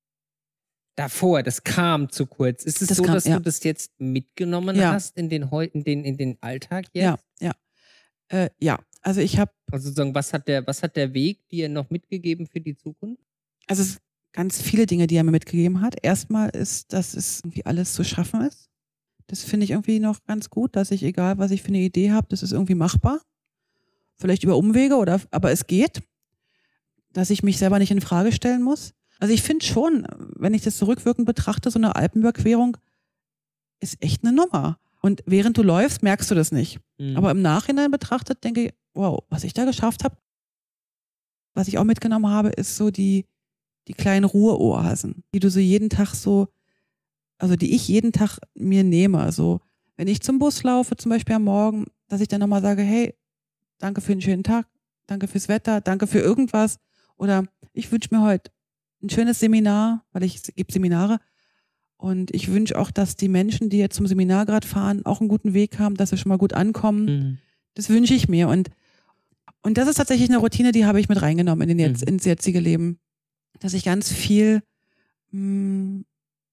Davor, das kam zu kurz. Ist es das so, kam, dass ja. du das jetzt mitgenommen ja. hast in den, in den, in den Alltag jetzt? Ja, ja. Äh, ja, also ich habe... Also sozusagen, was hat der, was hat der Weg dir noch mitgegeben für die Zukunft? Also es ganz viele Dinge, die er mir mitgegeben hat. Erstmal ist, dass es irgendwie alles zu schaffen ist. Das finde ich irgendwie noch ganz gut, dass ich, egal was ich für eine Idee habe, das ist irgendwie machbar. Vielleicht über Umwege, oder, aber es geht. Dass ich mich selber nicht in Frage stellen muss. Also ich finde schon, wenn ich das zurückwirkend betrachte, so eine Alpenüberquerung ist echt eine Nummer. Und während du läufst, merkst du das nicht. Mhm. Aber im Nachhinein betrachtet denke ich, wow, was ich da geschafft habe. Was ich auch mitgenommen habe, ist so die, die kleinen Ruheoasen, die du so jeden Tag so, also die ich jeden Tag mir nehme. Also wenn ich zum Bus laufe, zum Beispiel am Morgen, dass ich dann nochmal sage, hey, danke für einen schönen Tag, danke fürs Wetter, danke für irgendwas. Oder ich wünsche mir heute ein schönes Seminar, weil ich gebe Seminare. Und ich wünsche auch, dass die Menschen, die jetzt zum Seminar gerade fahren, auch einen guten Weg haben, dass sie schon mal gut ankommen. Mhm. Das wünsche ich mir. Und, und das ist tatsächlich eine Routine, die habe ich mit reingenommen in den jetzt, mhm. ins jetzige Leben. Dass ich ganz viel mh,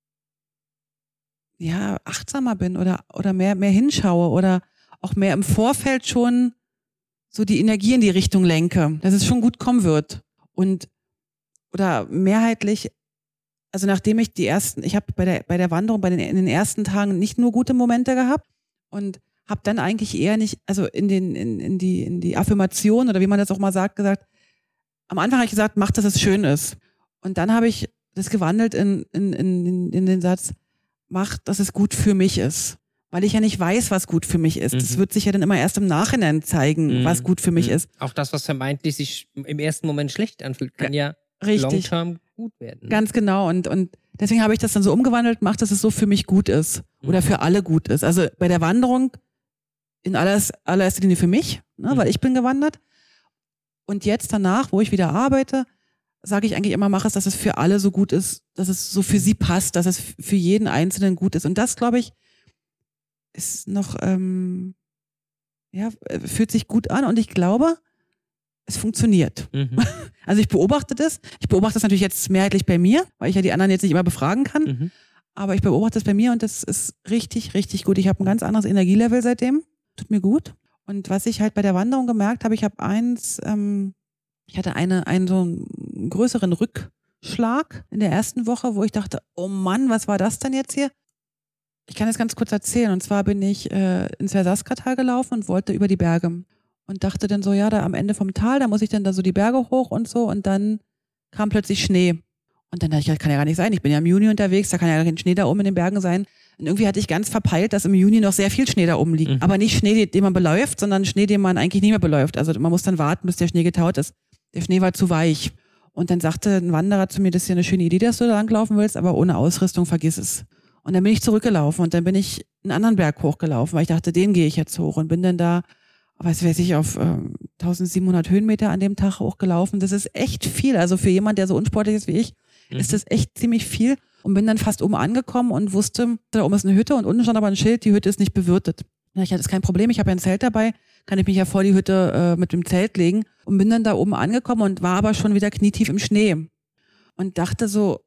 ja, achtsamer bin oder, oder mehr, mehr hinschaue oder auch mehr im Vorfeld schon so die Energie in die Richtung lenke, dass es schon gut kommen wird. Und oder mehrheitlich, also nachdem ich die ersten, ich habe bei der bei der Wanderung bei den in den ersten Tagen nicht nur gute Momente gehabt und habe dann eigentlich eher nicht, also in den in, in die in die Affirmation oder wie man das auch mal sagt, gesagt, am Anfang habe ich gesagt, mach, dass es schön ist. Und dann habe ich das gewandelt in in in in den Satz, mach, dass es gut für mich ist. Weil ich ja nicht weiß, was gut für mich ist. Mhm. Das wird sich ja dann immer erst im Nachhinein zeigen, mhm. was gut für mich mhm. ist. Auch das, was vermeintlich sich im ersten Moment schlecht anfühlt, kann ja, ja long-term gut werden. Ganz genau. Und, und deswegen habe ich das dann so umgewandelt, macht, dass es so für mich gut ist. Mhm. Oder für alle gut ist. Also bei der Wanderung in aller, allererster Linie für mich, ne, mhm. weil ich bin gewandert. Und jetzt danach, wo ich wieder arbeite, sage ich eigentlich immer, mach es, dass es für alle so gut ist, dass es so für sie passt, dass es für jeden Einzelnen gut ist. Und das, glaube ich, ist noch, ähm, ja, fühlt sich gut an und ich glaube, es funktioniert. Mhm. Also ich beobachte das. Ich beobachte das natürlich jetzt mehrheitlich bei mir, weil ich ja die anderen jetzt nicht immer befragen kann. Mhm. Aber ich beobachte das bei mir und das ist richtig, richtig gut. Ich habe ein ganz anderes Energielevel seitdem. Tut mir gut. Und was ich halt bei der Wanderung gemerkt habe, ich habe eins, ähm, ich hatte eine, einen so einen größeren Rückschlag in der ersten Woche, wo ich dachte, oh Mann, was war das denn jetzt hier? Ich kann das ganz kurz erzählen. Und zwar bin ich äh, ins Versaskatal gelaufen und wollte über die Berge. Und dachte dann so, ja, da am Ende vom Tal, da muss ich dann da so die Berge hoch und so. Und dann kam plötzlich Schnee. Und dann dachte ich, das kann ja gar nicht sein. Ich bin ja im Juni unterwegs, da kann ja gar kein Schnee da oben in den Bergen sein. Und irgendwie hatte ich ganz verpeilt, dass im Juni noch sehr viel Schnee da oben liegt. Mhm. Aber nicht Schnee, den man beläuft, sondern Schnee, den man eigentlich nicht mehr beläuft. Also man muss dann warten, bis der Schnee getaut ist. Der Schnee war zu weich. Und dann sagte ein Wanderer zu mir, das ist ja eine schöne Idee, dass du da langlaufen willst, aber ohne Ausrüstung vergiss es. Und dann bin ich zurückgelaufen und dann bin ich einen anderen Berg hochgelaufen, weil ich dachte, den gehe ich jetzt hoch und bin dann da, weiß weiß ich, auf ähm, eintausendsiebenhundert Höhenmeter an dem Tag hochgelaufen. Das ist echt viel. Also für jemand, der so unsportlich ist wie ich, mhm. ist das echt ziemlich viel. Und bin dann fast oben angekommen und wusste, da oben ist eine Hütte und unten stand aber ein Schild, die Hütte ist nicht bewirtet. Ja, ich hatte, das ist kein Problem, ich habe ja ein Zelt dabei, kann ich mich ja vor die Hütte äh, mit dem Zelt legen und bin dann da oben angekommen und war aber schon wieder knietief im Schnee. Und dachte so,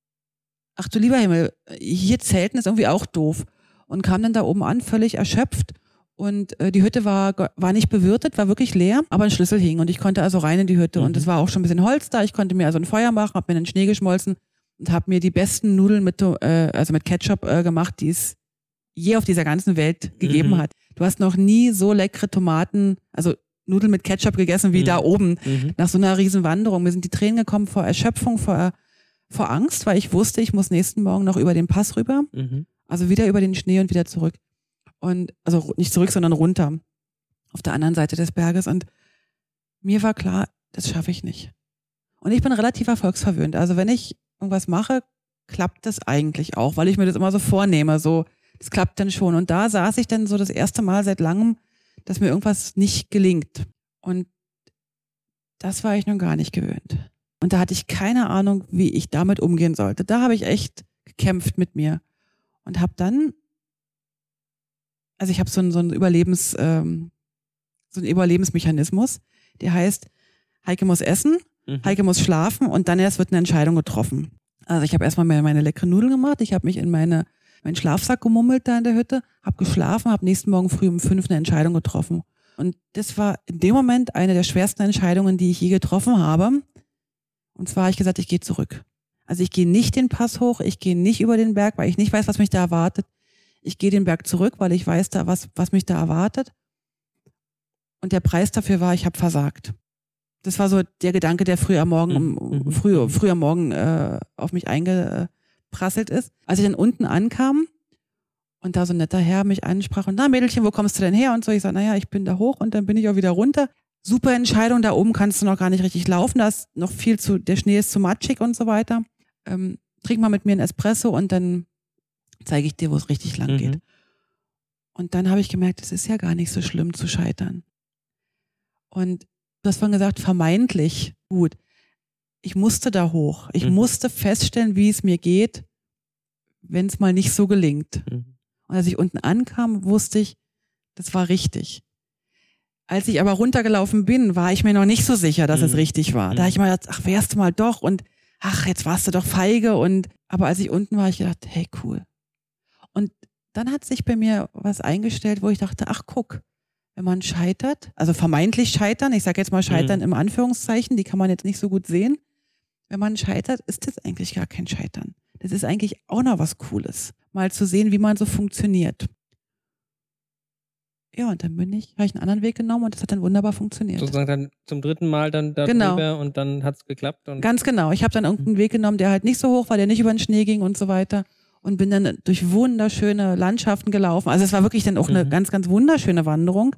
ach du lieber Himmel, hier zelten ist irgendwie auch doof. Und kam dann da oben an, völlig erschöpft. Und äh, die Hütte war war nicht bewirtet, war wirklich leer, aber ein Schlüssel hing. Und ich konnte also rein in die Hütte. Mhm. Und es war auch schon ein bisschen Holz da. Ich konnte mir also ein Feuer machen, habe mir den Schnee geschmolzen und habe mir die besten Nudeln mit, äh, also mit Ketchup äh, gemacht, die es je auf dieser ganzen Welt gegeben mhm. hat. Du hast noch nie so leckere Tomaten, also Nudeln mit Ketchup gegessen wie mhm. da oben. Mhm. Nach so einer riesen Wanderung. Mir sind die Tränen gekommen vor Erschöpfung, vor vor Angst, weil ich wusste, ich muss nächsten Morgen noch über den Pass rüber. Mhm. Also wieder über den Schnee und wieder zurück. Und also nicht zurück, sondern runter. Auf der anderen Seite des Berges. Und mir war klar, das schaffe ich nicht. Und ich bin relativ erfolgsverwöhnt. Also wenn ich irgendwas mache, klappt das eigentlich auch, weil ich mir das immer so vornehme. So, das klappt dann schon. Und da saß ich dann so das erste Mal seit langem, dass mir irgendwas nicht gelingt. Und das war ich nun gar nicht gewöhnt. Und da hatte ich keine Ahnung, wie ich damit umgehen sollte. Da habe ich echt gekämpft mit mir. Und habe dann, also ich habe so einen, so einen Überlebens, ähm, so einen Überlebensmechanismus, der heißt, Heike muss essen, mhm. Heike muss schlafen und dann erst wird eine Entscheidung getroffen. Also ich habe erstmal meine, meine leckeren Nudeln gemacht, ich habe mich in meine, meinen Schlafsack gemummelt da in der Hütte, habe geschlafen, habe nächsten Morgen früh um fünf eine Entscheidung getroffen. Und das war in dem Moment eine der schwersten Entscheidungen, die ich je getroffen habe. Und zwar habe ich gesagt, ich gehe zurück. Also ich gehe nicht den Pass hoch, ich gehe nicht über den Berg, weil ich nicht weiß, was mich da erwartet. Ich gehe den Berg zurück, weil ich weiß, da was, was mich da erwartet. Und der Preis dafür war, ich habe versagt. Das war so der Gedanke, der früh am Morgen, Mhm. früh, früh am Morgen äh, auf mich eingeprasselt ist. Als ich dann unten ankam und da so ein netter Herr mich ansprach und na Mädelchen, wo kommst du denn her? Und so, ich sage, naja, ich bin da hoch und dann bin ich auch wieder runter. Super Entscheidung, da oben kannst du noch gar nicht richtig laufen, da ist noch viel zu, der Schnee ist zu matschig und so weiter. Ähm, trink mal mit mir einen Espresso und dann zeige ich dir, wo es richtig lang Mhm. geht. Und dann habe ich gemerkt, es ist ja gar nicht so schlimm zu scheitern. Und du hast vorhin gesagt, vermeintlich gut. Ich musste da hoch. Ich Mhm. musste feststellen, wie es mir geht, wenn es mal nicht so gelingt. Mhm. Und als ich unten ankam, wusste ich, das war richtig. Als ich aber runtergelaufen bin, war ich mir noch nicht so sicher, dass Mhm. es richtig war. Da habe ich mal gedacht, ach, wärst du mal doch und ach, jetzt warst du doch feige. Und aber als ich unten war, ich gedacht, hey, cool. Und dann hat sich bei mir was eingestellt, wo ich dachte, ach, guck, wenn man scheitert, also vermeintlich scheitern, ich sage jetzt mal scheitern Mhm. im Anführungszeichen, die kann man jetzt nicht so gut sehen. Wenn man scheitert, ist das eigentlich gar kein Scheitern. Das ist eigentlich auch noch was Cooles, mal zu sehen, wie man so funktioniert. Ja, und dann bin ich, habe ich einen anderen Weg genommen und das hat dann wunderbar funktioniert. Sozusagen dann zum dritten Mal dann da Genau. drüber und dann hat es geklappt. Und Ganz genau. Ich habe dann irgendeinen Weg genommen, der halt nicht so hoch war, der nicht über den Schnee ging und so weiter. Und bin dann durch wunderschöne Landschaften gelaufen. Also es war wirklich dann auch eine Mhm. ganz, ganz wunderschöne Wanderung.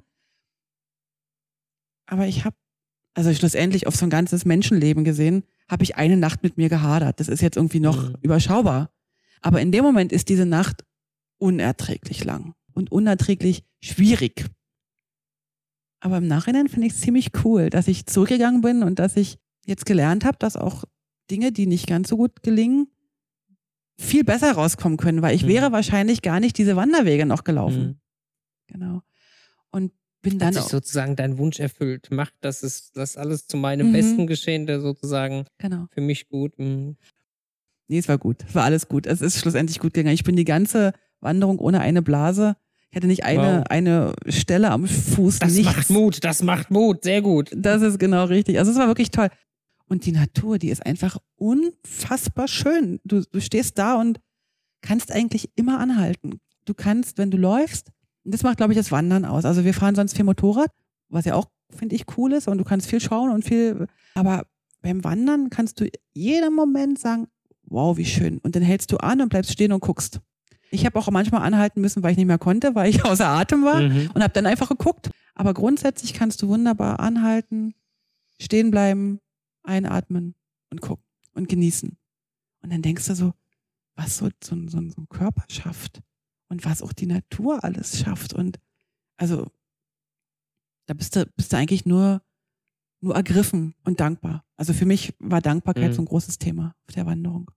Aber ich habe, also schlussendlich auf so ein ganzes Menschenleben gesehen, habe ich eine Nacht mit mir gehadert. Das ist jetzt irgendwie noch Mhm. überschaubar. Aber in dem Moment ist diese Nacht unerträglich lang und unerträglich schwierig. Aber im Nachhinein finde ich es ziemlich cool, dass ich zurückgegangen bin und dass ich jetzt gelernt habe, dass auch Dinge, die nicht ganz so gut gelingen, viel besser rauskommen können, weil ich Mhm. wäre wahrscheinlich gar nicht diese Wanderwege noch gelaufen. Mhm. Genau. Und bin Hat dann sich auch, sozusagen dein Wunsch erfüllt. Macht das ist das alles zu meinem Mhm. besten geschehen, der sozusagen genau. für mich gut. Mhm. Nee, es war gut. Es war alles gut. Es ist schlussendlich gut gegangen. Ich bin die ganze Wanderung ohne eine Blase. Ich hatte nicht eine, Wow. eine Stelle am Fuß. Das nichts. macht Mut, das macht Mut, sehr gut. Das ist genau richtig. Also es war wirklich toll. Und die Natur, die ist einfach unfassbar schön. Du, du stehst da und kannst eigentlich immer anhalten. Du kannst, wenn du läufst, und das macht, glaube ich, das Wandern aus. Also wir fahren sonst viel Motorrad, was ja auch, finde ich, cool ist. Und du kannst viel schauen und viel, aber beim Wandern kannst du jeden Moment sagen, wow, wie schön. Und dann hältst du an und bleibst stehen und guckst. Ich habe auch manchmal anhalten müssen, weil ich nicht mehr konnte, weil ich außer Atem war Mhm. und habe dann einfach geguckt. Aber grundsätzlich kannst du wunderbar anhalten, stehen bleiben, einatmen und gucken und genießen. Und dann denkst du so, was so, so, so, so ein Körper schafft und was auch die Natur alles schafft. Und also da bist du, bist du eigentlich nur, nur ergriffen und dankbar. Also für mich war Dankbarkeit Mhm. so ein großes Thema auf der Wanderung.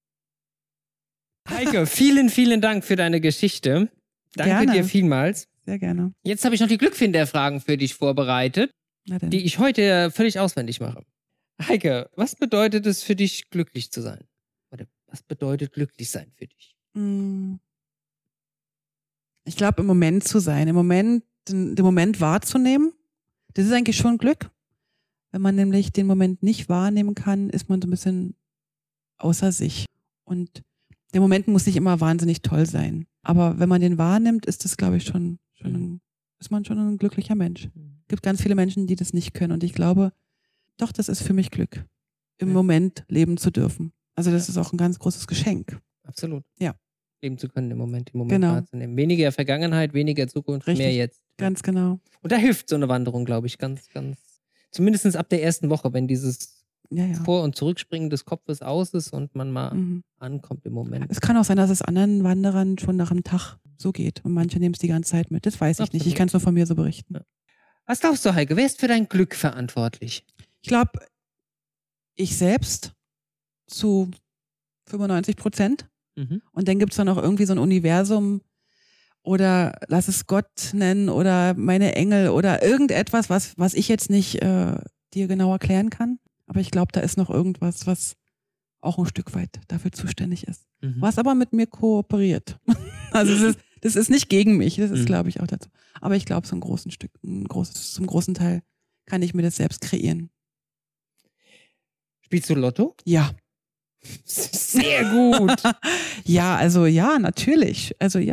Heike, vielen, vielen Dank für deine Geschichte. Danke Gerne. dir vielmals. Sehr gerne. Jetzt habe ich noch die Glückfinder-Fragen für dich vorbereitet, Na denn. die ich heute völlig auswendig mache. Heike, was bedeutet es für dich, glücklich zu sein? Oder was bedeutet glücklich sein für dich? Mm. Ich glaube, im Moment zu sein, im Moment, den, den Moment wahrzunehmen, das ist eigentlich schon Glück. Wenn man nämlich den Moment nicht wahrnehmen kann, ist man so ein bisschen außer sich. Und der Moment muss nicht immer wahnsinnig toll sein. Aber wenn man den wahrnimmt, ist das, glaube ich, schon, schon ein, ist man schon ein glücklicher Mensch. Es gibt ganz viele Menschen, die das nicht können. Und ich glaube, doch, das ist für mich Glück, im Ja. Moment leben zu dürfen. Also das ist auch ein ganz großes Geschenk. Absolut. Ja. Leben zu können, im Moment, im Moment Genau. wahrzunehmen. Weniger Vergangenheit, weniger Zukunft, Richtig. mehr jetzt. Ganz genau. Und da hilft so eine Wanderung, glaube ich, ganz, ganz. Zumindest ab der ersten Woche, wenn dieses Ja, ja. Vor- und Zurückspringen des Kopfes aus ist und man mal Mhm. ankommt im Moment. Es kann auch sein, dass es anderen Wanderern schon nach einem Tag so geht. Und manche nehmen es die ganze Zeit mit. Das weiß ich Absolut. nicht. Ich kann es nur von mir so berichten. Was glaubst du, Heike? Wer ist für dein Glück verantwortlich? Ich glaube, ich selbst zu fünfundneunzig Prozent. Mhm. Und dann gibt es da noch irgendwie so ein Universum oder lass es Gott nennen oder meine Engel oder irgendetwas, was, was ich jetzt nicht äh, dir genau erklären kann. Aber ich glaube, da ist noch irgendwas, was auch ein Stück weit dafür zuständig ist. Mhm. Was aber mit mir kooperiert. Also es ist, das ist nicht gegen mich, das ist, Mhm. glaube ich, auch dazu. Aber ich glaube, so ein großen Stück, ein großes, zum großen Teil kann ich mir das selbst kreieren. Spielst du Lotto? Ja. Sehr gut. Ja, also ja, natürlich. Also ja.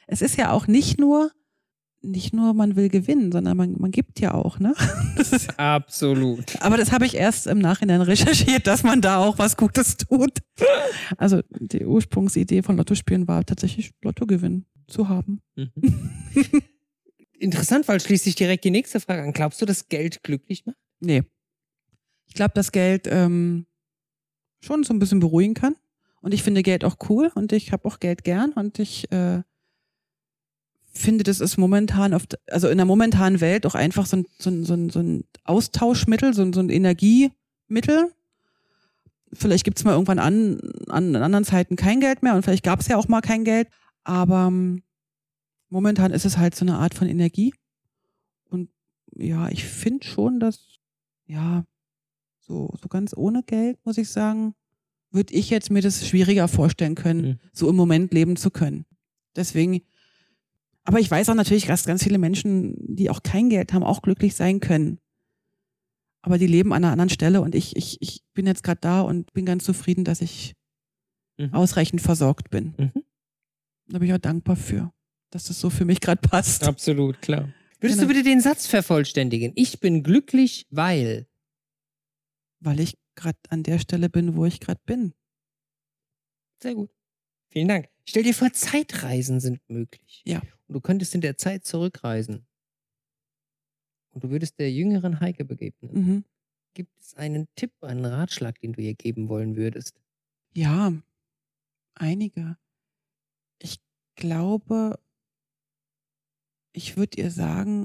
es ist ja auch nicht nur, nicht nur man will gewinnen, sondern man, man gibt ja auch, ne? Das ist, absolut. aber das habe ich erst im Nachhinein recherchiert, dass man da auch was Gutes tut. Also die Ursprungsidee von Lottospielen war tatsächlich Lottogewinn zu haben. Mhm. Interessant, weil schließt sich direkt die nächste Frage an. Glaubst du, dass Geld glücklich macht? Nee. Ich glaube, dass Geld ähm, schon so ein bisschen beruhigen kann. Und ich finde Geld auch cool und ich habe auch Geld gern und ich äh, finde, das ist momentan, auf, also in der momentanen Welt auch einfach so ein, so ein, so ein, so ein Austauschmittel, so ein, so ein Energiemittel. Vielleicht gibt's mal irgendwann an, an anderen Zeiten kein Geld mehr und vielleicht gab's ja auch mal kein Geld, aber ähm, momentan ist es halt so eine Art von Energie. Und ja, ich finde schon, dass, ja, so, so ganz ohne Geld, muss ich sagen, würde ich jetzt mir das schwieriger vorstellen können, mhm. so im Moment leben zu können. Deswegen, aber ich weiß auch natürlich, dass ganz viele Menschen, die auch kein Geld haben, auch glücklich sein können. Aber die leben an einer anderen Stelle und ich, ich, ich bin jetzt gerade da und bin ganz zufrieden, dass ich mhm. ausreichend versorgt bin. Mhm. Da bin ich auch dankbar für, dass das so für mich gerade passt. Absolut, klar. Würdest Genau. du bitte den Satz vervollständigen? Ich bin glücklich, weil... Weil ich gerade an der Stelle bin, wo ich gerade bin. Sehr gut. Vielen Dank. Stell dir vor, Zeitreisen sind möglich. Ja. Und du könntest in der Zeit zurückreisen. Und du würdest der jüngeren Heike begegnen. Mhm. Gibt es einen Tipp, einen Ratschlag, den du ihr geben wollen würdest? Ja, einige. Ich glaube, ich würde ihr sagen,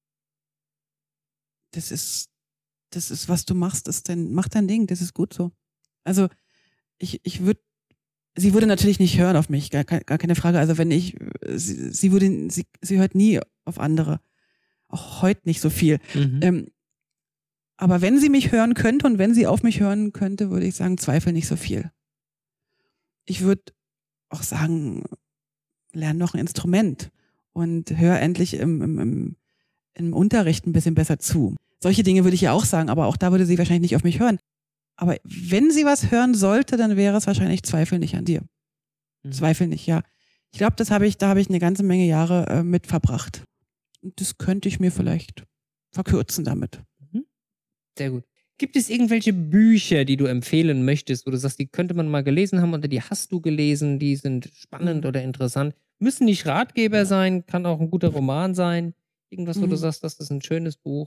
das ist, das ist, was du machst, ist dein, mach dein Ding, das ist gut so. Also, ich, ich würde, sie würde natürlich nicht hören auf mich, gar, gar keine Frage. Also, wenn ich, sie, sie würde, sie, sie hört nie auf andere. Auch heute nicht so viel. Mhm. Ähm, aber wenn sie mich hören könnte und wenn sie auf mich hören könnte, würde ich sagen, zweifel nicht so viel. Ich würde auch sagen, lern noch ein Instrument und hör endlich im, im, im, im Unterricht ein bisschen besser zu. Solche Dinge würde ich ja auch sagen, aber auch da würde sie wahrscheinlich nicht auf mich hören. Aber wenn sie was hören sollte, dann wäre es wahrscheinlich Zweifel nicht an dir. Mhm. Zweifel nicht, ja. Ich glaube, das habe ich, da habe ich eine ganze Menge Jahre äh, mit verbracht. Und das könnte ich mir vielleicht verkürzen damit. Mhm. Sehr gut. Gibt es irgendwelche Bücher, die du empfehlen möchtest, wo du sagst, die könnte man mal gelesen haben oder die hast du gelesen, die sind spannend mhm. oder interessant? Müssen nicht Ratgeber sein, kann auch ein guter Roman sein. Irgendwas, wo mhm. du sagst, das ist ein schönes Buch.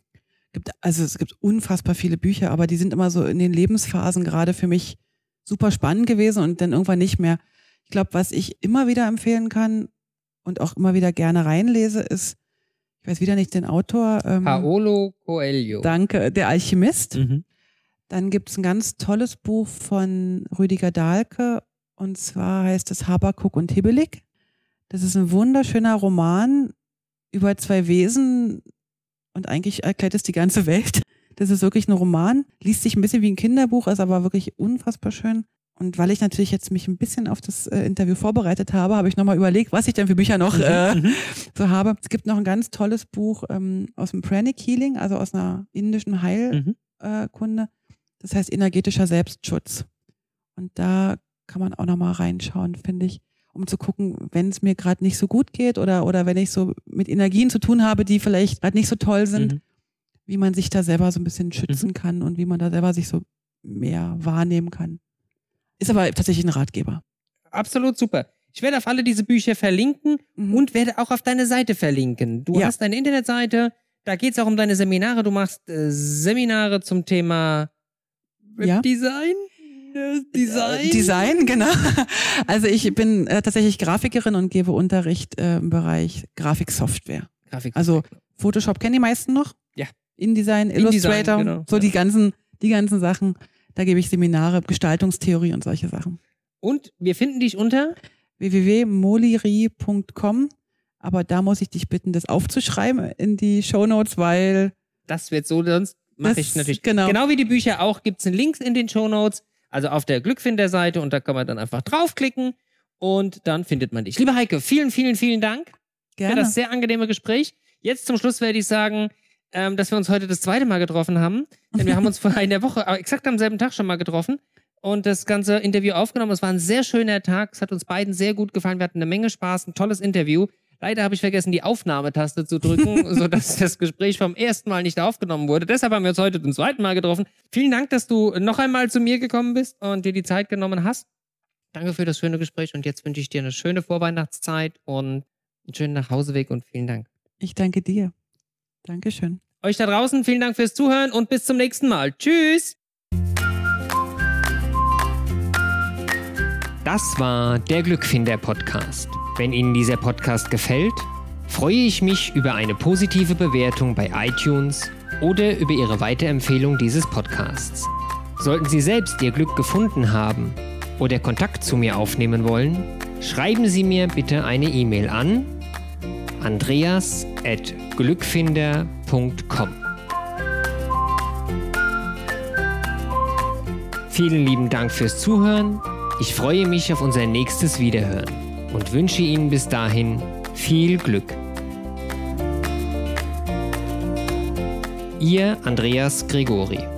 Gibt, also es gibt unfassbar viele Bücher, aber die sind immer so in den Lebensphasen gerade für mich super spannend gewesen und dann irgendwann nicht mehr. Ich glaube, was ich immer wieder empfehlen kann und auch immer wieder gerne reinlese, ist, ich weiß wieder nicht den Autor. Ähm, Paolo Coelho. Danke, Der Alchemist. Mhm. Dann gibt es ein ganz tolles Buch von Rüdiger Dahlke und zwar heißt es Habakuk und Hibbelik. Das ist ein wunderschöner Roman über zwei Wesen und eigentlich erklärt es die ganze Welt. Das ist wirklich ein Roman, liest sich ein bisschen wie ein Kinderbuch, ist aber wirklich unfassbar schön. Und weil ich natürlich jetzt mich ein bisschen auf das äh, Interview vorbereitet habe, habe ich nochmal überlegt, was ich denn für Bücher noch äh, so habe. Es gibt noch ein ganz tolles Buch ähm, aus dem Pranic Healing, also aus einer indischen Heilkunde. Mhm. Äh, das heißt energetischer Selbstschutz. Und da kann man auch nochmal reinschauen, finde ich, um zu gucken, wenn es mir gerade nicht so gut geht oder, oder wenn ich so mit Energien zu tun habe, die vielleicht gerade nicht so toll sind, mhm. wie man sich da selber so ein bisschen schützen mhm. kann und wie man da selber sich so mehr wahrnehmen kann. Ist aber tatsächlich ein Ratgeber. Absolut super. Ich werde auf alle diese Bücher verlinken mhm. und werde auch auf deine Seite verlinken. Du ja. hast eine Internetseite, da geht es auch um deine Seminare. Du machst äh, Seminare zum Thema Webdesign? Ja. Design? Design, genau. Also ich bin äh, tatsächlich Grafikerin und gebe Unterricht äh, im Bereich Grafiksoftware. Grafiksoftware. Also Photoshop kennen die meisten noch? Ja. InDesign, Illustrator, InDesign, genau. so ja. die ganzen, die ganzen Sachen. Da gebe ich Seminare, Gestaltungstheorie und solche Sachen. Und wir finden dich unter w w w punkt moliri punkt com. Aber da muss ich dich bitten, das aufzuschreiben in die Shownotes, weil das wird so, sonst mache ich natürlich. Genau. Genau wie die Bücher auch, gibt es einen Link in den Shownotes, also auf der Glückfinder-Seite und da kann man dann einfach draufklicken und dann findet man dich. Liebe Heike, vielen, vielen, vielen Dank Gerne. für das sehr angenehme Gespräch. Jetzt zum Schluss werde ich sagen, ähm, dass wir uns heute das zweite Mal getroffen haben, denn wir haben uns vorher in der Woche, exakt am selben Tag schon mal getroffen. und das ganze Interview aufgenommen. Es war ein sehr schöner Tag. Es hat uns beiden sehr gut gefallen. Wir hatten eine Menge Spaß, ein tolles Interview. Leider habe ich vergessen, die Aufnahmetaste zu drücken, sodass das Gespräch vom ersten Mal nicht aufgenommen wurde. Deshalb haben wir uns heute zum zweiten Mal getroffen. Vielen Dank, dass du noch einmal zu mir gekommen bist und dir die Zeit genommen hast. Danke für das schöne Gespräch und jetzt wünsche ich dir eine schöne Vorweihnachtszeit und einen schönen Nachhauseweg und vielen Dank. Ich danke dir. Dankeschön. Euch da draußen, vielen Dank fürs Zuhören und bis zum nächsten Mal. Tschüss! Das war der Glückfinder-Podcast. Wenn Ihnen dieser Podcast gefällt, freue ich mich über eine positive Bewertung bei iTunes oder über Ihre Weiterempfehlung dieses Podcasts. Sollten Sie selbst Ihr Glück gefunden haben oder Kontakt zu mir aufnehmen wollen, schreiben Sie mir bitte eine E-Mail an andreas at glückfinder punkt com. Vielen lieben Dank fürs Zuhören. Ich freue mich auf unser nächstes Wiederhören und wünsche Ihnen bis dahin viel Glück. Ihr Andreas Gregori.